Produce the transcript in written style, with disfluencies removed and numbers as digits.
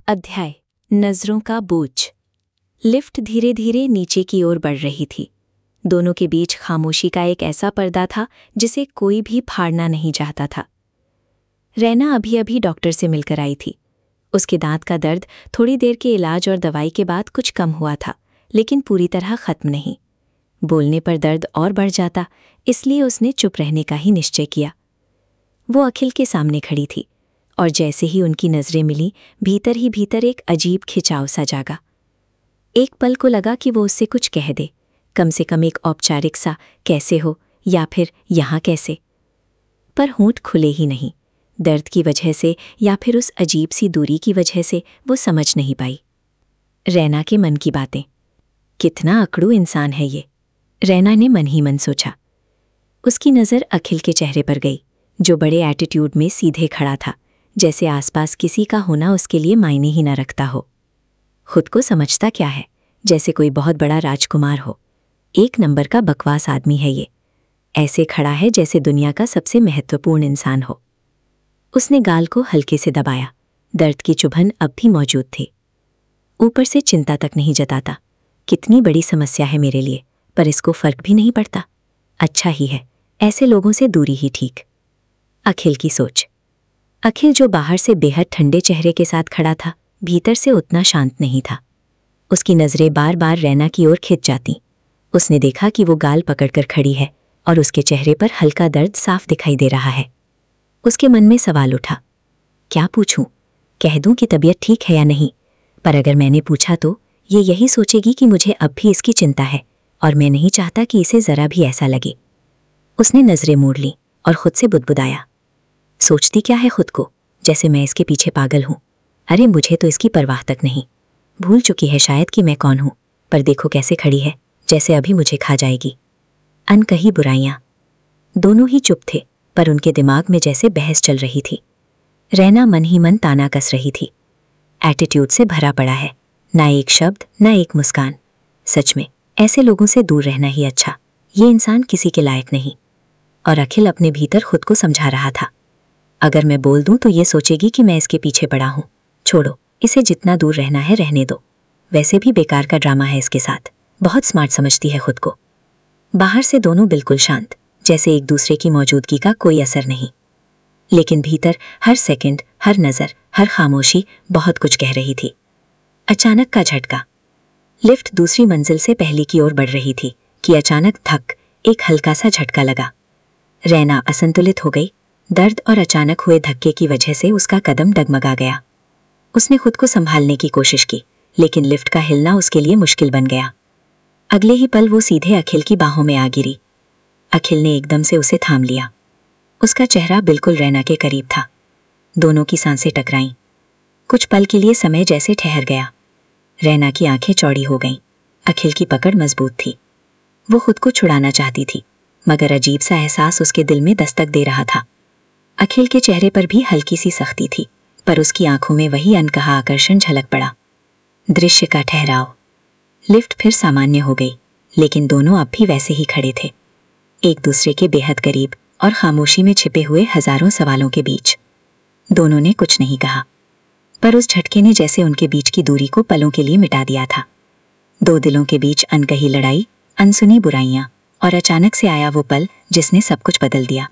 अध्याय नजरों का बोझ। लिफ्ट धीरे धीरे नीचे की ओर बढ़ रही थी। दोनों के बीच खामोशी का एक ऐसा पर्दा था जिसे कोई भी फाड़ना नहीं चाहता था। रैना अभी अभी डॉक्टर से मिलकर आई थी। उसके दांत का दर्द थोड़ी देर के इलाज और दवाई के बाद कुछ कम हुआ था, लेकिन पूरी तरह खत्म नहीं। बोलने पर दर्द और बढ़ जाता, इसलिए उसने चुप रहने का ही निश्चय किया। वो अखिल के सामने खड़ी थी और जैसे ही उनकी नजरें मिली, भीतर ही भीतर एक अजीब खिंचाव सा जागा। एक पल को लगा कि वो उससे कुछ कह दे, कम से कम एक औपचारिक सा कैसे हो या फिर यहाँ कैसे। पर होंठ खुले ही नहीं। दर्द की वजह से या फिर उस अजीब सी दूरी की वजह से वो समझ नहीं पाई। रैना के मन की बातें। कितना अकड़ू इंसान है ये, रैना ने मन ही मन सोचा। उसकी नज़र अखिल के चेहरे पर गई, जो बड़े एटीट्यूड में सीधे खड़ा था, जैसे आसपास किसी का होना उसके लिए मायने ही न रखता हो। खुद को समझता क्या है, जैसे कोई बहुत बड़ा राजकुमार हो। एक नंबर का बकवास आदमी है ये। ऐसे खड़ा है जैसे दुनिया का सबसे महत्वपूर्ण इंसान हो। उसने गाल को हल्के से दबाया। दर्द की चुभन अब भी मौजूद थी। ऊपर से चिंता तक नहीं जताता। कितनी बड़ी समस्या है मेरे लिए, पर इसको फर्क भी नहीं पड़ता। अच्छा ही है, ऐसे लोगों से दूरी ही ठीक। अखिल की सोच। अखिल जो बाहर से बेहद ठंडे चेहरे के साथ खड़ा था, भीतर से उतना शांत नहीं था। उसकी नज़रें बार बार रैना की ओर खिंच जाती। उसने देखा कि वो गाल पकड़कर खड़ी है और उसके चेहरे पर हल्का दर्द साफ दिखाई दे रहा है। उसके मन में सवाल उठा, क्या पूछूं? कह दूं कि तबीयत ठीक है या नहीं? पर अगर मैंने पूछा तो ये यही सोचेगी कि मुझे अब भी इसकी चिंता है और मैं नहीं चाहता कि इसे ज़रा भी ऐसा लगे। उसने नज़रें मोड़ लीं और खुद से बुदबुदाया, सोचती क्या है खुद को, जैसे मैं इसके पीछे पागल हूं। अरे मुझे तो इसकी परवाह तक नहीं। भूल चुकी है शायद कि मैं कौन हूं, पर देखो कैसे खड़ी है, जैसे अभी मुझे खा जाएगी। अनकही बुराइयां। दोनों ही चुप थे, पर उनके दिमाग में जैसे बहस चल रही थी। रैना मन ही मन ताना कस रही थी। एटीट्यूड से भरा पड़ा है, ना एक शब्द ना एक मुस्कान। सच में ऐसे लोगों से दूर रहना ही अच्छा। ये इंसान किसी के लायक नहीं। और अखिल अपने भीतर खुद को समझा रहा था, अगर मैं बोल दूं तो ये सोचेगी कि मैं इसके पीछे पड़ा हूं। छोड़ो, इसे जितना दूर रहना है रहने दो। वैसे भी बेकार का ड्रामा है इसके साथ। बहुत स्मार्ट समझती है खुद को। बाहर से दोनों बिल्कुल शांत, जैसे एक दूसरे की मौजूदगी का कोई असर नहीं, लेकिन भीतर हर सेकंड, हर नज़र, हर खामोशी बहुत कुछ कह रही थी। अचानक का झटका। लिफ्ट दूसरी मंजिल से पहली की ओर बढ़ रही थी कि अचानक धक, एक हल्का सा झटका लगा। रैना असंतुलित हो गई। दर्द और अचानक हुए धक्के की वजह से उसका कदम डगमगा गया। उसने खुद को संभालने की कोशिश की, लेकिन लिफ्ट का हिलना उसके लिए मुश्किल बन गया। अगले ही पल वो सीधे अखिल की बाहों में आ गिरी। अखिल ने एकदम से उसे थाम लिया। उसका चेहरा बिल्कुल रैना के करीब था। दोनों की सांसें टकराईं। कुछ पल के लिए समय जैसे ठहर गया। रैना की आंखें चौड़ी हो गईं। अखिल की पकड़ मजबूत थी। वो खुद को छुड़ाना चाहती थी, मगर अजीब सा एहसास उसके दिल में दस्तक दे रहा था। अखिल के चेहरे पर भी हल्की सी सख्ती थी, पर उसकी आंखों में वही अनकहा आकर्षण झलक पड़ा। दृश्य का ठहराव। लिफ्ट फिर सामान्य हो गई, लेकिन दोनों अब भी वैसे ही खड़े थे, एक दूसरे के बेहद करीब और खामोशी में छिपे हुए हजारों सवालों के बीच। दोनों ने कुछ नहीं कहा, पर उस झटके ने जैसे उनके बीच की दूरी को पलों के लिए मिटा दिया था। दो दिलों के बीच अनकही लड़ाई, अनसुनी बुराइयां, और अचानक से आया वो पल जिसने सब कुछ बदल दिया।